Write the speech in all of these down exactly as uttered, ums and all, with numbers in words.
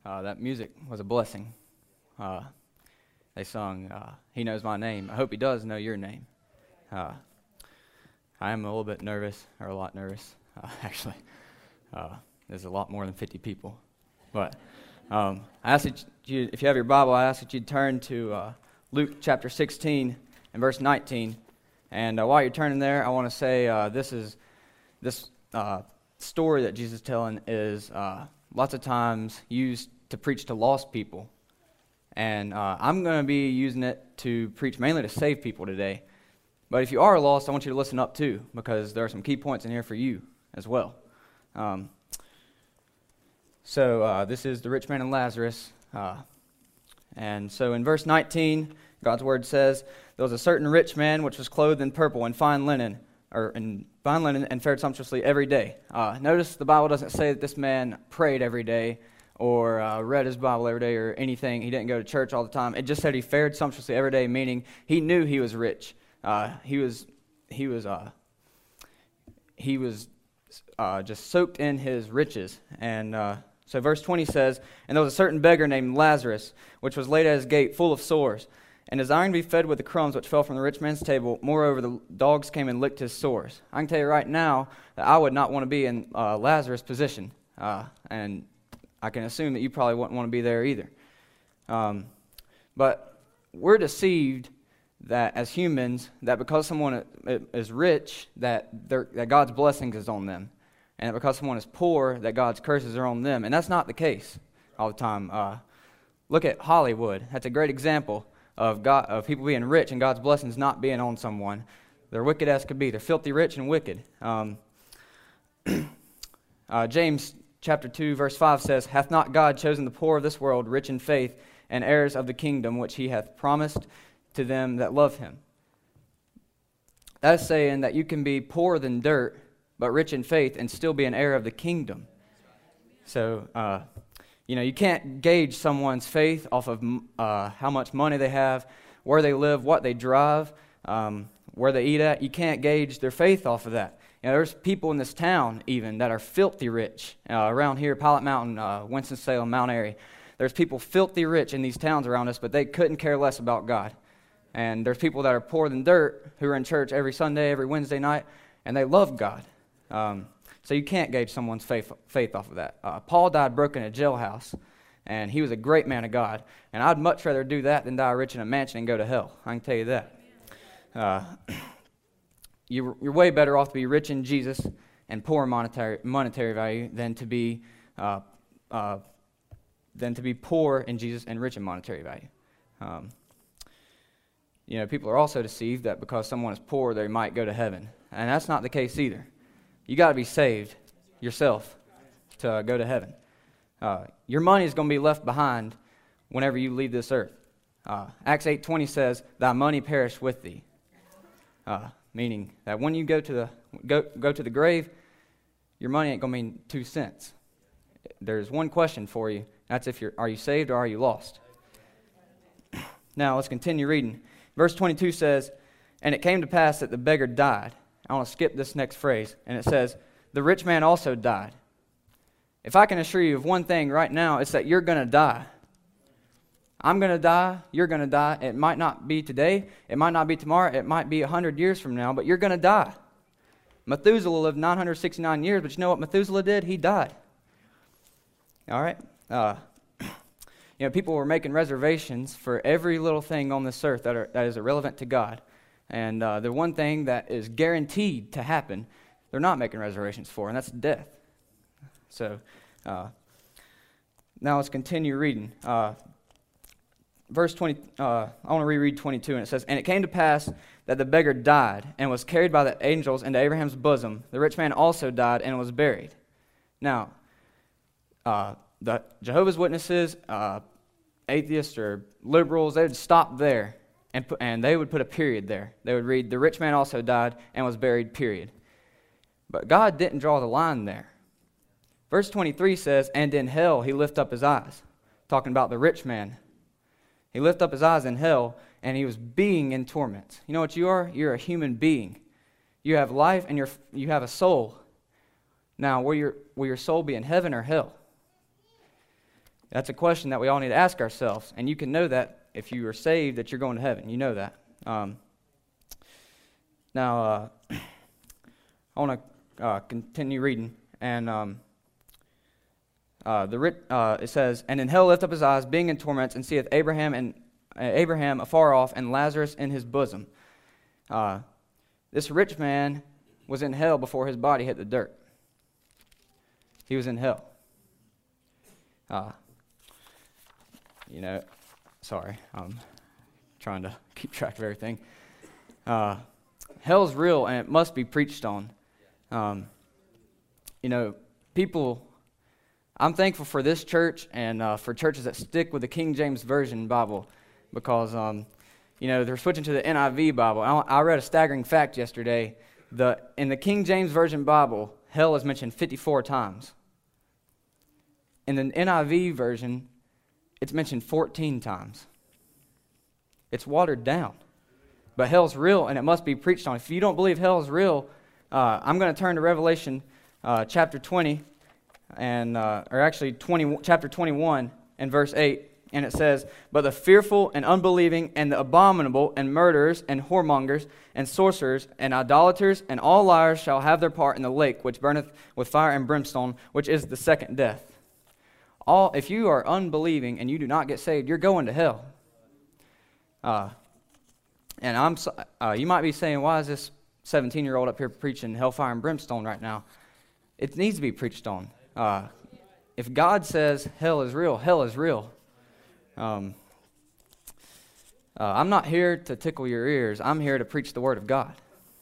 Uh, that music was a blessing. Uh, they sung, uh, He Knows My Name. I hope He does know your name. Uh, I am a little bit nervous, or a lot nervous, uh, actually. Uh, there's a lot more than fifty people. But um, I ask that you, if you have your Bible, I ask that you turn to uh, Luke chapter sixteen and verse nineteen. And uh, while you're turning there, I want to say uh, this is this uh, story that Jesus is telling is uh, lots of times used to preach to lost people. And uh, I'm going to be using it to preach mainly to save people today. But if you are lost, I want you to listen up too, because there are some key points in here for you as well. Um, so uh, this is the rich man and Lazarus. Uh, and so in verse nineteen, God's word says, "There was a certain rich man which was clothed in purple and fine linen, or in fine linen, and fared sumptuously every day." Uh, notice the Bible doesn't say that this man prayed every day, or uh, read his Bible every day, or anything. He didn't go to church all the time. It just said he fared sumptuously every day, meaning he knew he was rich. Uh, he was, he was, uh, he was uh, just soaked in his riches. And uh, so verse twenty says, "And there was a certain beggar named Lazarus, which was laid at his gate, full of sores, and desiring to be fed with the crumbs which fell from the rich man's table. Moreover, the dogs came and licked his sores." I can tell you right now that I would not want to be in uh, Lazarus' position, uh, and I can assume that you probably wouldn't want to be there either. Um, but we're deceived that as humans, that because someone is rich, that that God's blessings is on them, and that because someone is poor, that God's curses are on them. And that's not the case all the time. Uh, look at Hollywood. That's a great example of God, of people being rich and God's blessings not being on someone. They're wicked as could be. They're filthy rich and wicked. Um, uh, James chapter two, verse five says, "Hath not God chosen the poor of this world, rich in faith, and heirs of the kingdom which he hath promised to them that love him?" That's saying that you can be poor than dirt, but rich in faith, and still be an heir of the kingdom. So, uh, you know, you can't gauge someone's faith off of uh, how much money they have, where they live, what they drive, um, where they eat at. You can't gauge their faith off of that. You know, there's people in this town even that are filthy rich uh, around here, Pilot Mountain, uh, Winston-Salem, Mount Airy. There's people filthy rich in these towns around us, but they couldn't care less about God. And there's people that are poor than dirt who are in church every Sunday, every Wednesday night, and they love God. Um, so you can't gauge someone's faith, faith off of that. Uh, Paul died broke in a jailhouse, and he was a great man of God. And I'd much rather do that than die rich in a mansion and go to hell. I can tell you that. Uh, you're, you're way better off to be rich in Jesus and poor in monetary, monetary value than to be uh, uh, than to be poor in Jesus and rich in monetary value. Um, you know, people are also deceived that because someone is poor, they might go to heaven. And that's not the case either. You got to be saved yourself to uh, go to heaven. Uh, your money is going to be left behind whenever you leave this earth. Uh, Acts eight twenty says, "Thy money perish with thee," uh, meaning that when you go to the go go to the grave, your money ain't going to mean two cents. There's one question for you. That's if you're are you saved or are you lost? Now let's continue reading. Verse twenty-two says, "And it came to pass that the beggar died." I want to skip this next phrase, and it says, "The rich man also died." If I can assure you of one thing right now, it's that you're going to die. I'm going to die. You're going to die. It might not be today. It might not be tomorrow. It might be one hundred years from now, but you're going to die. Methuselah lived nine hundred sixty-nine years, but you know what Methuselah did? He died. All right? Uh, you know, people were making reservations for every little thing on this earth that, are, that is irrelevant to God. And uh, the one thing that is guaranteed to happen, they're not making reservations for, and that's death. So, uh, now let's continue reading. Uh, verse twenty, uh, I want to reread twenty-two, and it says, "And it came to pass that the beggar died, and was carried by the angels into Abraham's bosom. The rich man also died, and was buried." Now, uh, the Jehovah's Witnesses, uh, atheists or liberals, they would stop there. And, put, and they would put a period there. They would read, "The rich man also died and was buried," period. But God didn't draw the line there. Verse twenty-three says, "And in hell he lift up his eyes," talking about the rich man. He lifted up his eyes in hell, and he was being in torment. You know what you are? You're a human being. You have life, and you're, you have a soul. Now, will your, will your soul be in heaven or hell? That's a question that we all need to ask ourselves. And you can know that if you are saved, that you're going to heaven. You know that. Um, now, uh, I want to uh, continue reading. And um, uh, the writ, uh, it says, "And in hell lift up his eyes, being in torments, and seeth Abraham and uh, Abraham afar off, and Lazarus in his bosom." Uh, this rich man was in hell before his body hit the dirt. He was in hell. Uh, you know, sorry, I'm trying to keep track of everything. Uh, hell's real, and it must be preached on. Um, you know, people, I'm thankful for this church and uh, for churches that stick with the King James Version Bible because, um, you know, they're switching to the N I V Bible. I, I read a staggering fact yesterday. The, in the King James Version Bible, hell is mentioned fifty-four times. In the N I V version, it's mentioned fourteen times. It's watered down. But hell's real, and it must be preached on. If you don't believe hell is real, uh, I'm going to turn to Revelation uh, chapter twenty, and uh, or actually twenty, chapter twenty-one and verse eight. And it says, "But the fearful and unbelieving and the abominable and murderers and whoremongers and sorcerers and idolaters and all liars shall have their part in the lake which burneth with fire and brimstone, which is the second death." All, if you are unbelieving and you do not get saved, you're going to hell. Uh, and I'm, uh, you might be saying, "Why is this seventeen-year-old up here preaching hellfire and brimstone right now?" It needs to be preached on. Uh, if God says hell is real, hell is real. Um, uh, I'm not here to tickle your ears. I'm here to preach the Word of God.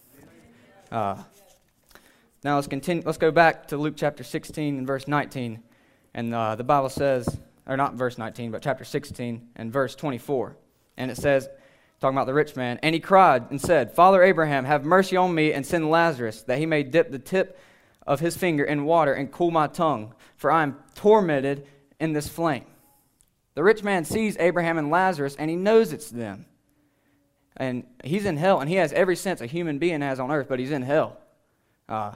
Uh, now let's continue. Let's go back to Luke chapter sixteen and verse nineteen. And uh, the Bible says, or not verse nineteen, but chapter sixteen and verse twenty-four. And it says, talking about the rich man, "And he cried and said, Father Abraham, have mercy on me, and send Lazarus, that he may dip the tip of his finger in water and cool my tongue, for I am tormented in this flame." The rich man sees Abraham and Lazarus, and he knows it's them. And he's in hell, and he has every sense a human being has on earth, but he's in hell. Uh,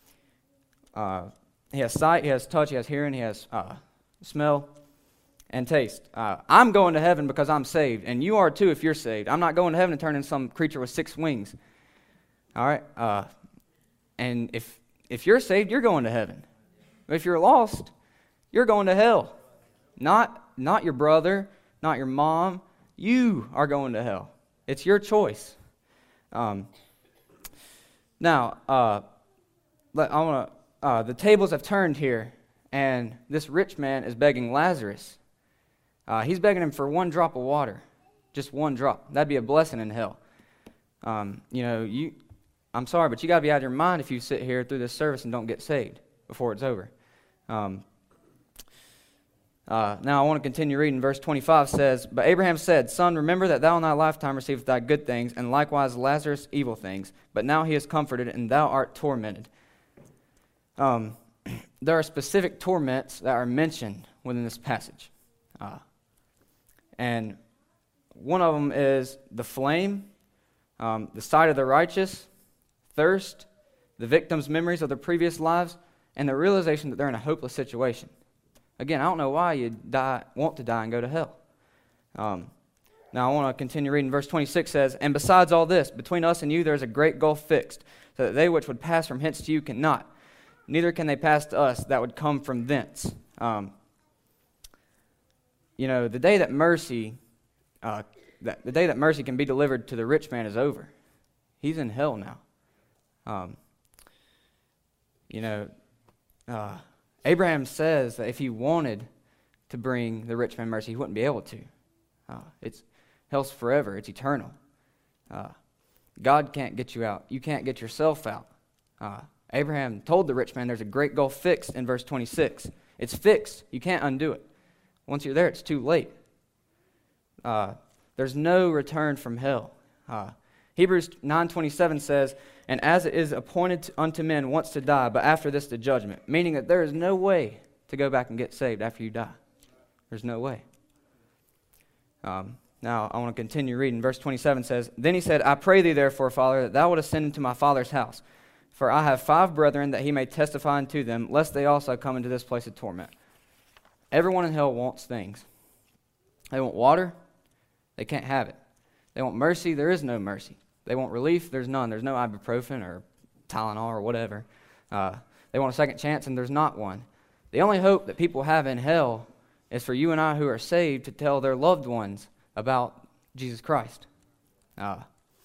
uh, he has sight, he has touch, he has hearing, he has uh, smell and taste. Uh, I'm going to heaven because I'm saved, and you are too if you're saved. I'm not going to heaven to turn into some creature with six wings. All right? Uh, and if if you're saved, you're going to heaven. But if you're lost, you're going to hell. Not Not your brother, not your mom. You are going to hell. It's your choice. Um, now, uh, I want to. Uh, the tables have turned here, and this rich man is begging Lazarus. Uh, he's begging him for one drop of water, just one drop. That'd be a blessing in hell. Um, you know, you. I'm sorry, but you got to be out of your mind if you sit here through this service and don't get saved before it's over. Um, Uh, now I want to continue reading. Verse twenty-five says, "But Abraham said, Son, remember that thou in thy lifetime receivest thy good things, and likewise Lazarus evil things. But now he is comforted, and thou art tormented." Um, there are specific torments that are mentioned within this passage. Uh, and one of them is the flame, um, the sight of the righteous, thirst, the victim's memories of their previous lives, and the realization that they're in a hopeless situation. Again, I don't know why you die, want to die and go to hell. Um, now, I want to continue reading. Verse twenty-six says, "And besides all this, between us and you there is a great gulf fixed, so that they which would pass from hence to you cannot, neither can they pass to us that would come from thence." Um, you know, the day that mercy, uh, that, the day that mercy can be delivered to the rich man is over. He's in hell now. Um, you know, uh, Abraham says that if he wanted to bring the rich man mercy, he wouldn't be able to. Uh, it's hell's forever. It's eternal. Uh, God can't get you out. You can't get yourself out. Uh, Abraham told the rich man there's a great gulf fixed in verse twenty-six. It's fixed. You can't undo it. Once you're there, it's too late. Uh, there's no return from hell. Uh, Hebrews nine twenty-seven says, "And as it is appointed unto men once to die, but after this the judgment," meaning that there is no way to go back and get saved after you die. There's no way. Um, now, I want to continue reading. Verse twenty-seven says, "Then he said, I pray thee therefore, Father, that thou wouldest send into my father's house. For I have five brethren, that he may testify unto them, lest they also come into this place of torment." everyone in hell wants things. They want water, they can't have it. They want mercy, there is no mercy. They want relief, there's none. There's no ibuprofen or Tylenol or whatever. Uh, they want a second chance, and there's not one. The only hope that people have in hell is for you and I who are saved to tell their loved ones about Jesus Christ. Uh,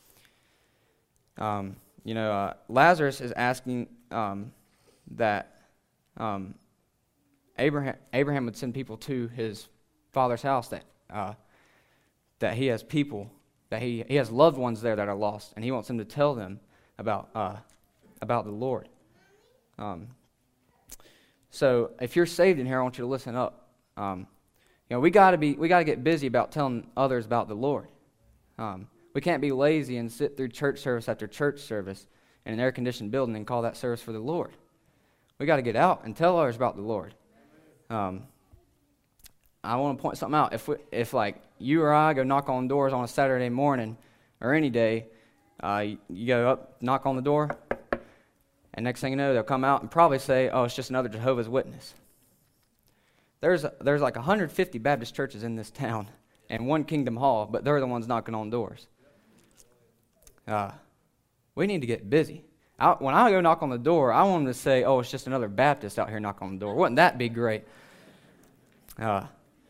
um, you know, uh, Lazarus is asking um, that um, Abraham Abraham would send people to his father's house, that uh, that he has people, that he, he has loved ones there that are lost, and he wants them to tell them about uh, about the Lord. Um, so if you're saved in here, I want you to listen up. Um, you know, we got to be we got to get busy about telling others about the Lord. Um, we can't be lazy and sit through church service after church service in an air-conditioned building and call that service for the Lord. We got to get out and tell others about the Lord. Um, I want to point something out. If we, if like you or I go knock on doors on a Saturday morning or any day, uh, you, you go up, knock on the door, and next thing you know, they'll come out and probably say, "Oh, it's just another Jehovah's Witness." There's there's like one hundred fifty Baptist churches in this town and one Kingdom Hall, but they're the ones knocking on doors. Uh, we need to get busy. I, when I go knock on the door, I want them to say, "Oh, it's just another Baptist out here knocking on the door." Wouldn't that be great? Uh,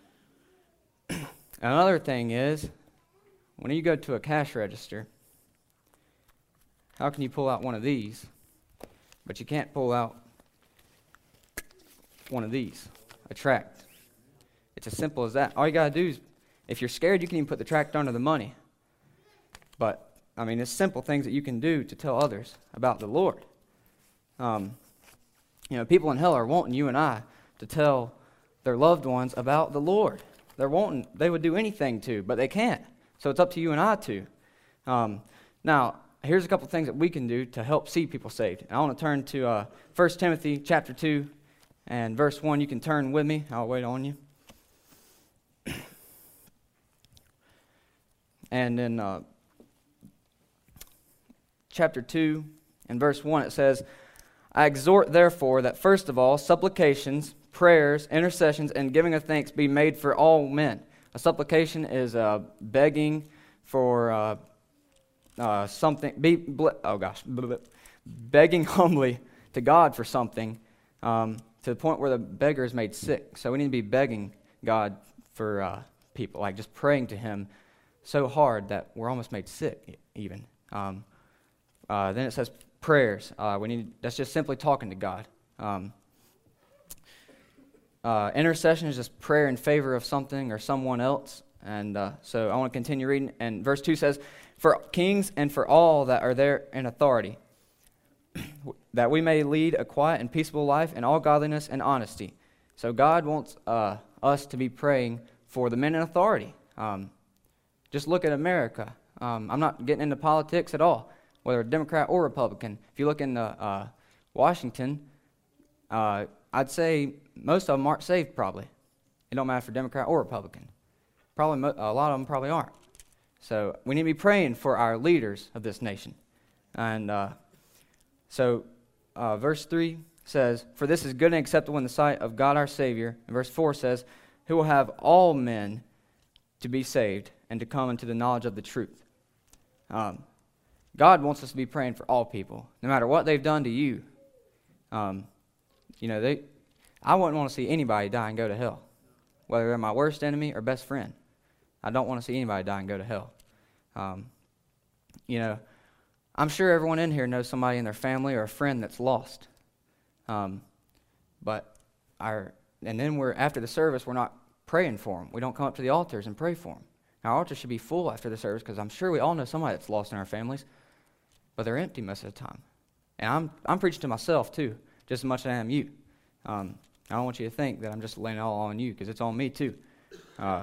another thing is, when you go to a cash register, how can you pull out one of these, but you can't pull out one of these, a tract? It's as simple as that. All you got to do is, if you're scared, you can even put the tract under the money. But I mean, it's simple things that you can do to tell others about the Lord. Um, you know, people in hell are wanting you and I to tell their loved ones about the Lord. They're wanting, they would do anything to, but they can't. So it's up to you and I to. Um, now, here's a couple things that we can do to help see people saved. And I want to turn to uh, First Timothy chapter two and verse one. You can turn with me. I'll wait on you. And then Uh, chapter two and verse one, it says, "I exhort therefore that first of all supplications, prayers, intercessions, and giving of thanks be made for all men." A supplication is uh, begging for uh, uh, something, be, ble- oh gosh, begging humbly to God for something um, to the point where the beggar is made sick. So we need to be begging God for uh, people, like just praying to Him so hard that we're almost made sick even. Um, Uh, then it says prayers. Uh, we need that's just simply talking to God. Um, uh, intercession is just prayer in favor of something or someone else. And uh, so I want to continue reading. And verse two says, "For kings and for all that are there in authority, that we may lead a quiet and peaceable life in all godliness and honesty." So God wants uh, us to be praying for the men in authority. Um, just look at America. Um, I'm not getting into politics at all, whether a Democrat or Republican. If you look in uh, Washington, uh, I'd say most of them aren't saved probably. It don't matter for Democrat or Republican. Probably mo- a lot of them probably aren't. So we need to be praying for our leaders of this nation. And uh, so uh, verse three says, "For this is good and acceptable in the sight of God our Savior." And verse four says, "Who will have all men to be saved and to come into the knowledge of the truth." Um, God wants us to be praying for all people, no matter what they've done to you. Um, you know, they, I wouldn't want to see anybody die and go to hell, whether they're my worst enemy or best friend. I don't want to see anybody die and go to hell. Um, you know, I'm sure everyone in here knows somebody in their family or a friend that's lost. Um, but our, and then we're after the service, we're not praying for them. We don't come up to the altars and pray for them. Our altar should be full after the service because I'm sure we all know somebody that's lost in our families. But they're empty most of the time. And I'm I'm preaching to myself too, just as much as I am you. Um, I don't want you to think that I'm just laying it all on you, because it's on me too. Uh,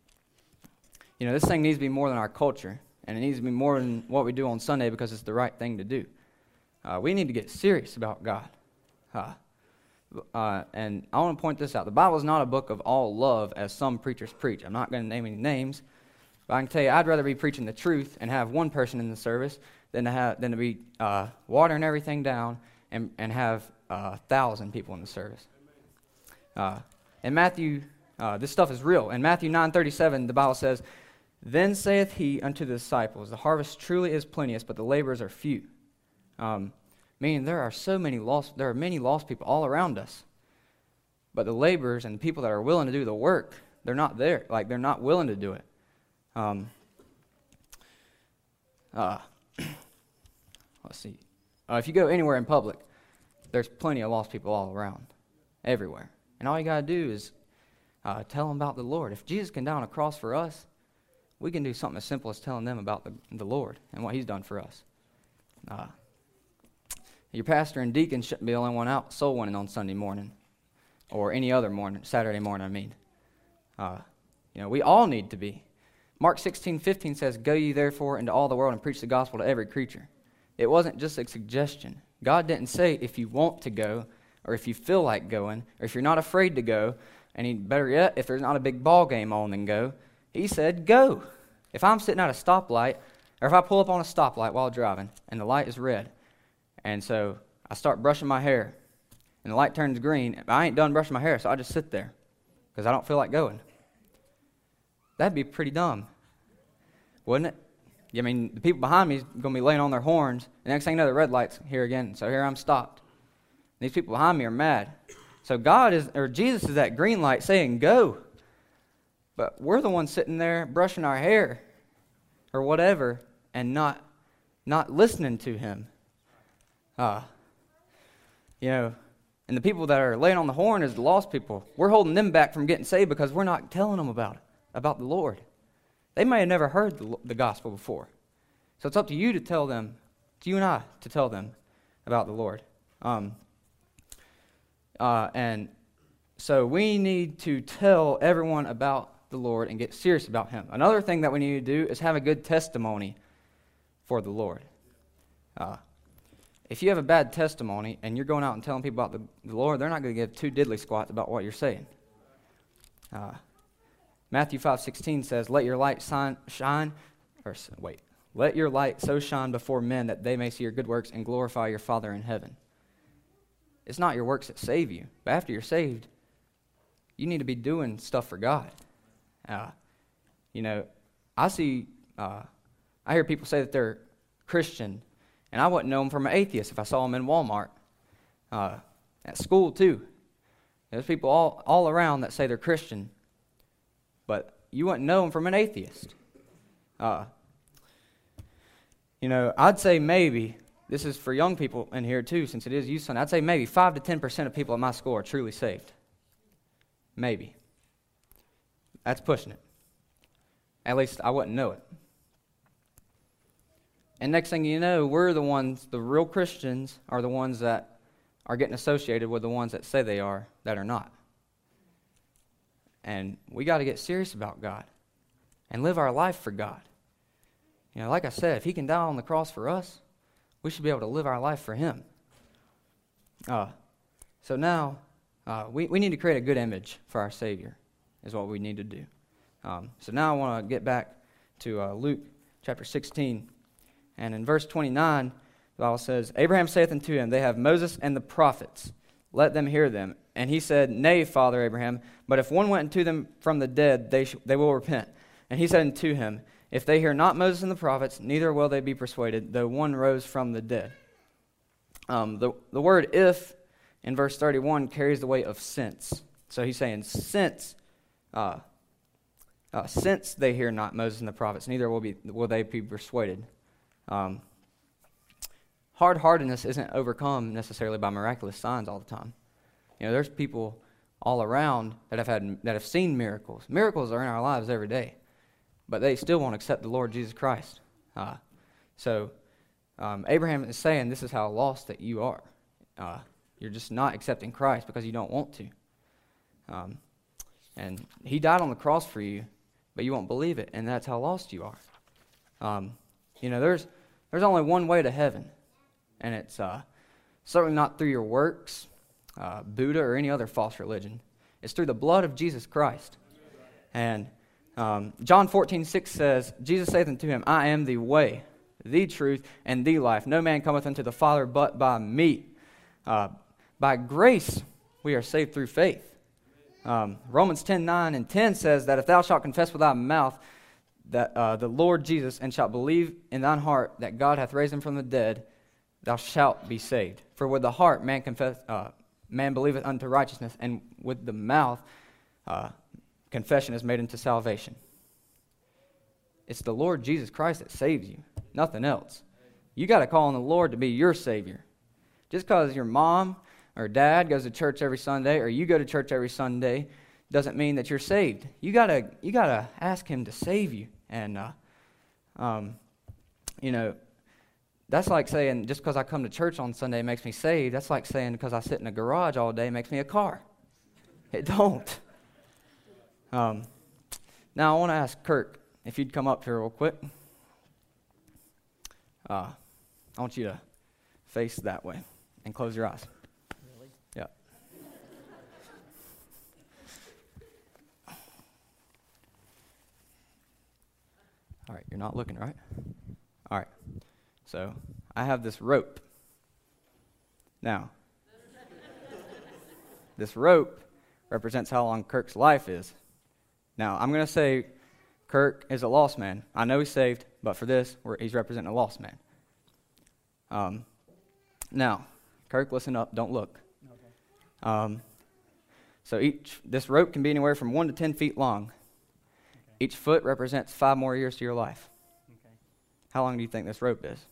you know, this thing needs to be more than our culture, and it needs to be more than what we do on Sunday because it's the right thing to do. Uh, we need to get serious about God. Uh, uh, and I want to point this out. The Bible is not a book of all love, as some preachers preach. I'm not going to name any names, but I can tell you I'd rather be preaching the truth and have one person in the service than to have than to be uh, watering everything down and and have a uh, thousand people in the service. Uh, In Matthew, uh, this stuff is real. In Matthew nine thirty-seven, the Bible says, "Then saith he unto the disciples, the harvest truly is plenteous, but the laborers are few." Um, meaning there are so many lost, there are many lost people all around us. But the laborers and the people that are willing to do the work, they're not there. Like, they're not willing to do it. Um, uh, let's see. Uh, if you go anywhere in public, there's plenty of lost people all around, everywhere. And all you got to do is uh, tell them about the Lord. If Jesus can die on a cross for us, we can do something as simple as telling them about the, the Lord and what he's done for us. Uh, your pastor and deacon shouldn't be the only one out soul winning on Sunday morning or any other morning, Saturday morning, I mean. Uh, you know, we all need to be. Mark sixteen fifteen says, "Go ye therefore into all the world and preach the gospel to every creature." It wasn't just a suggestion. God didn't say if you want to go or if you feel like going or if you're not afraid to go, and he, better yet, if there's not a big ball game on, then go. He said, go. If I'm sitting at a stoplight, or if I pull up on a stoplight while driving and the light is red, and so I start brushing my hair and the light turns green, I ain't done brushing my hair, so I just sit there because I don't feel like going. That'd be pretty dumb, wouldn't it? I mean, the people behind me is going to be laying on their horns. The next thing you know, the red light's here again. So here I'm stopped. These people behind me are mad. So God is, or Jesus is that green light saying, go. But we're the ones sitting there brushing our hair or whatever and not not listening to him. Uh, you know, and the people that are laying on the horn is the lost people. We're holding them back from getting saved because we're not telling them about it, about the Lord. They may have never heard the, the gospel before. So it's up to you to tell them, to you and I, to tell them about the Lord. Um, uh, and so we need to tell everyone about the Lord and get serious about him. Another thing that we need to do is have a good testimony for the Lord. Uh, if you have a bad testimony and you're going out and telling people about the, the Lord, they're not going to give two diddly squats about what you're saying. Uh, Matthew five sixteen says, "Let your light shine, shine, or wait, let your light so shine before men that they may see your good works and glorify your Father in heaven." It's not your works that save you, but after you're saved, you need to be doing stuff for God. Uh, you know, I see, uh, I hear people say that they're Christian, and I wouldn't know them from an atheist if I saw them in Walmart. Uh, at school, too. There's people all, all around that say they're Christian, but you wouldn't know them from an atheist. Uh, you know, I'd say maybe, this is for young people in here too, since it is youth Sunday, I'd say maybe five to ten percent of people at my school are truly saved. Maybe. That's pushing it. At least I wouldn't know it. And next thing you know, we're the ones, the real Christians are the ones that are getting associated with the ones that say they are, that are not. And we got to get serious about God and live our life for God. You know, like I said, if he can die on the cross for us, we should be able to live our life for him. Uh, so now, uh, we, we need to create a good image for our Savior, is what we need to do. Um, so now I want to get back to uh, Luke chapter sixteen. And in verse twenty-nine, the Bible says, "Abraham saith unto him, They have Moses and the prophets. Let them hear them. And he said, Nay, Father Abraham, but if one went unto them from the dead, they sh- they will repent. And he said unto him, If they hear not Moses and the prophets, neither will they be persuaded, though one rose from the dead." Um, the, the word "if" in verse thirty-one carries the weight of since. So he's saying, since, uh, uh, since they hear not Moses and the prophets, neither will be will they be persuaded. Um, hard-heartedness isn't overcome necessarily by miraculous signs all the time. You know, there's people all around that have had that have seen miracles. Miracles are in our lives every day, but they still won't accept the Lord Jesus Christ. Uh, so um, Abraham is saying this is how lost that you are. Uh, you're just not accepting Christ because you don't want to. Um, and he died on the cross for you, but you won't believe it, and that's how lost you are. Um, you know, there's there's only one way to heaven, and it's uh, certainly not through your works, uh, Buddha, or any other false religion. It's through the blood of Jesus Christ. And um, John fourteen six says, "Jesus saith unto him, I am the way, the truth, and the life. No man cometh unto the Father but by me." Uh, by grace we are saved through faith. Um, Romans ten nine and ten says that if thou shalt confess with thy mouth that uh, the Lord Jesus, and shalt believe in thine heart that God hath raised him from the dead, thou shalt be saved. For with the heart man confess, uh, man believeth unto righteousness, and with the mouth uh, confession is made unto salvation. It's the Lord Jesus Christ that saves you, nothing else. You got to call on the Lord to be your Savior. Just because your mom or dad goes to church every Sunday, or you go to church every Sunday, doesn't mean that you're saved. You gotta, you gotta ask Him to save you. And, uh, um, you know, that's like saying just because I come to church on Sunday makes me saved. That's like saying because I sit in a garage all day makes me a car. It don't. Um, now I want to ask Kirk if you'd come up here real quick. Uh, I want you to face that way and close your eyes. Really? Yeah. All right, you're not looking, right? All right. So I have this rope. Now, this rope represents how long Kirk's life is. Now, I'm going to say Kirk is a lost man. I know he's saved, but for this, we're, he's representing a lost man. Um, now, Kirk, listen up. Don't look. Okay. Um, so each this rope can be anywhere from one to ten feet long. Okay. Each foot represents five more years to your life. Okay. How long do you think this rope is?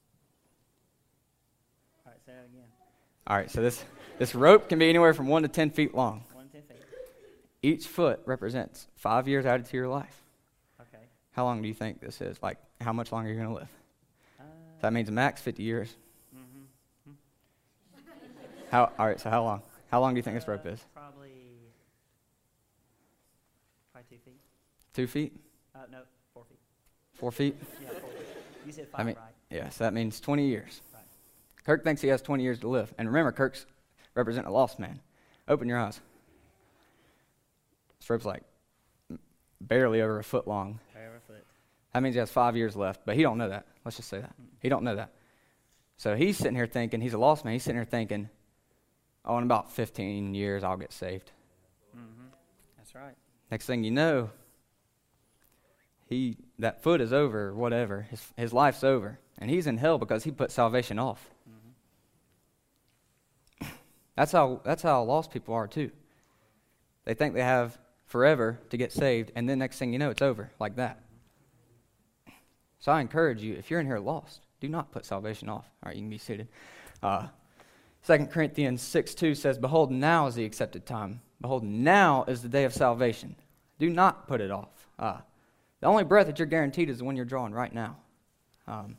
All right, say that again. All right, so this, this rope can be anywhere from one to ten feet long. One to ten feet. Each foot represents five years added to your life. Okay. How long do you think this is? Like, how much longer are you going to live? Uh, That means max fifty years. mm-hmm. How? All right, so how long? How long do you think this rope is? Probably, probably two feet. Two feet? Uh, no, four feet. Four feet? Yeah, four feet. You said I five, mean, right? yeah, so that means twenty years. Right. Kirk thinks he has twenty years to live. And remember, Kirk's representing a lost man. Open your eyes. This rope's like barely over a foot long. Over a foot. That means he has five years left, but he don't know that. Let's just say that. He don't know that. So he's sitting here thinking, he's a lost man, he's sitting here thinking, oh, in about fifteen years I'll get saved. Mm-hmm. That's right. Next thing you know, he that foot is over, or whatever. His his life's over. And he's in hell because he put salvation off. Mm-hmm. That's how that's how lost people are too. They think they have forever to get saved, and then next thing you know, it's over, like that. So I encourage you, if you're in here lost, do not put salvation off. All right, you can be seated. Uh, Second Corinthians six two says, behold, now is the accepted time. Behold, now is the day of salvation. Do not put it off. Uh, the only breath that you're guaranteed is the one you're drawing right now. Um,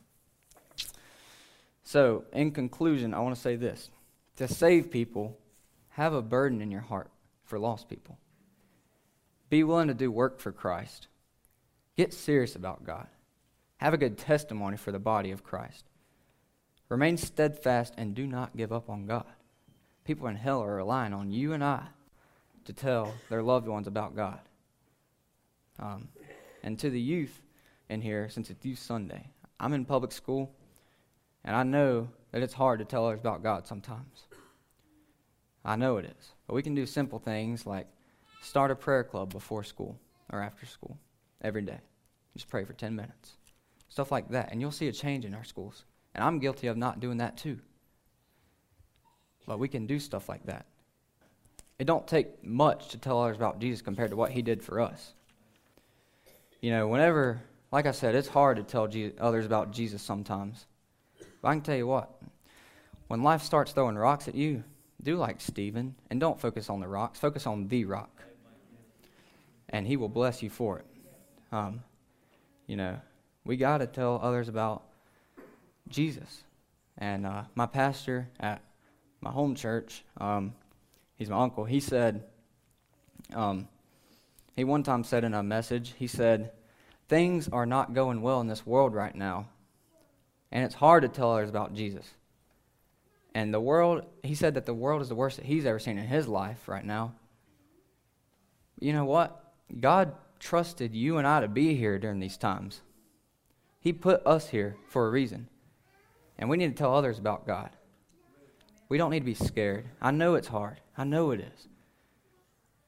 so, in conclusion, I want to say this. To save people, have a burden in your heart for lost people. Be willing to do work for Christ. Get serious about God. Have a good testimony for the body of Christ. Remain steadfast and do not give up on God. People in hell are relying on you and I to tell their loved ones about God. Um, and to the youth in here, since it's Youth Sunday, I'm in public school, and I know that it's hard to tell others about God sometimes. I know it is. But we can do simple things like start a prayer club before school or after school every day. Just pray for ten minutes. Stuff like that. And you'll see a change in our schools. And I'm guilty of not doing that too. But we can do stuff like that. It don't take much to tell others about Jesus compared to what he did for us. You know, whenever, like I said, it's hard to tell Je- others about Jesus sometimes. But I can tell you what, when life starts throwing rocks at you, do like Stephen, and don't focus on the rocks. Focus on the rock. And he will bless you for it. Um, you know, we got to tell others about Jesus. And uh, my pastor at my home church, um, he's my uncle, he said, um, he one time said in a message, he said, things are not going well in this world right now. And it's hard to tell others about Jesus. And the world, he said that the world is the worst that he's ever seen in his life right now. You know what? God trusted you and I to be here during these times. He put us here for a reason. And we need to tell others about God. We don't need to be scared. I know it's hard. I know it is.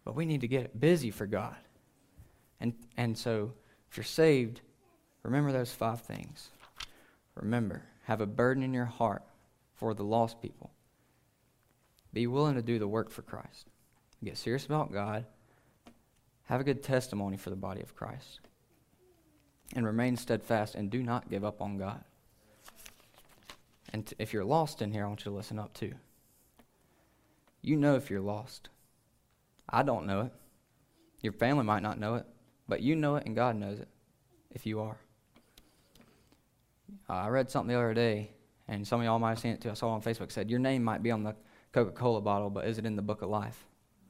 But we need to get busy for God. And and so, if you're saved, remember those five things. Remember, have a burden in your heart for the lost people. Be willing to do the work for Christ. Get serious about God. Have a good testimony for the body of Christ. And remain steadfast and do not give up on God. And t- if you're lost in here, I want you to listen up too. You know if you're lost. I don't know it. Your family might not know it, but you know it and God knows it if you are. Uh, I read something the other day, and some of y'all might have seen it too. I saw it on Facebook. It said, your name might be on the Coca-Cola bottle, but is it in the book of life?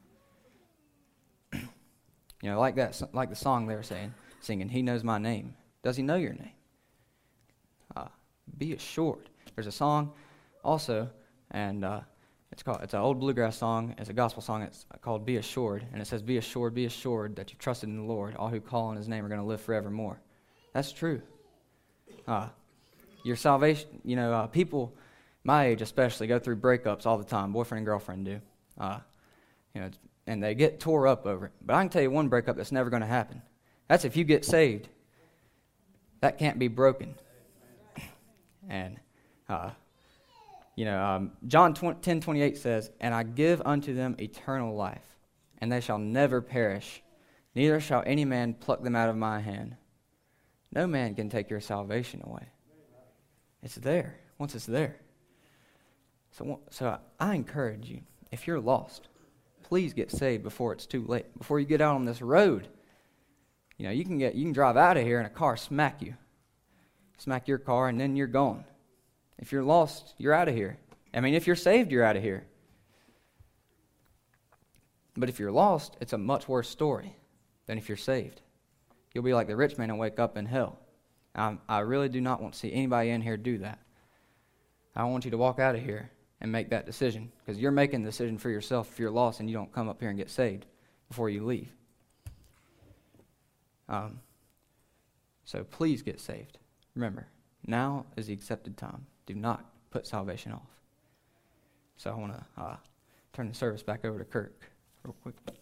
You know, like that, like the song they were saying, singing, He knows my name. Does He know your name? Uh, be assured. There's a song also, and uh, it's called it's an old bluegrass song. It's a gospel song. It's called Be Assured, and it says, Be assured, be assured that you trusted in the Lord. All who call on His name are going to live forevermore. That's true. Uh, your salvation, you know, uh, people my age especially go through breakups all the time. Boyfriend and girlfriend do. Uh, you know, and they get tore up over it. But I can tell you one breakup that's never going to happen. That's if you get saved. That can't be broken. And, uh, you know, um, John ten twenty-eight says, And I give unto them eternal life, and they shall never perish, neither shall any man pluck them out of my hand. No man can take your salvation away. It's there, once it's there. So, so I encourage you, if you're lost, please get saved before it's too late. Before you get out on this road, you know, you can get you can drive out of here and a car smack you. Smack your car and then you're gone. If you're lost, you're out of here. I mean, if you're saved, you're out of here. But if you're lost, it's a much worse story than if you're saved. You'll be like the rich man and wake up in hell. I, I really do not want to see anybody in here do that. I want you to walk out of here and make that decision, because you're making the decision for yourself if you're lost and you don't come up here and get saved before you leave. Um, so please get saved. Remember, now is the accepted time. Do not put salvation off. So I want to uh, turn the service back over to Kirk real quick.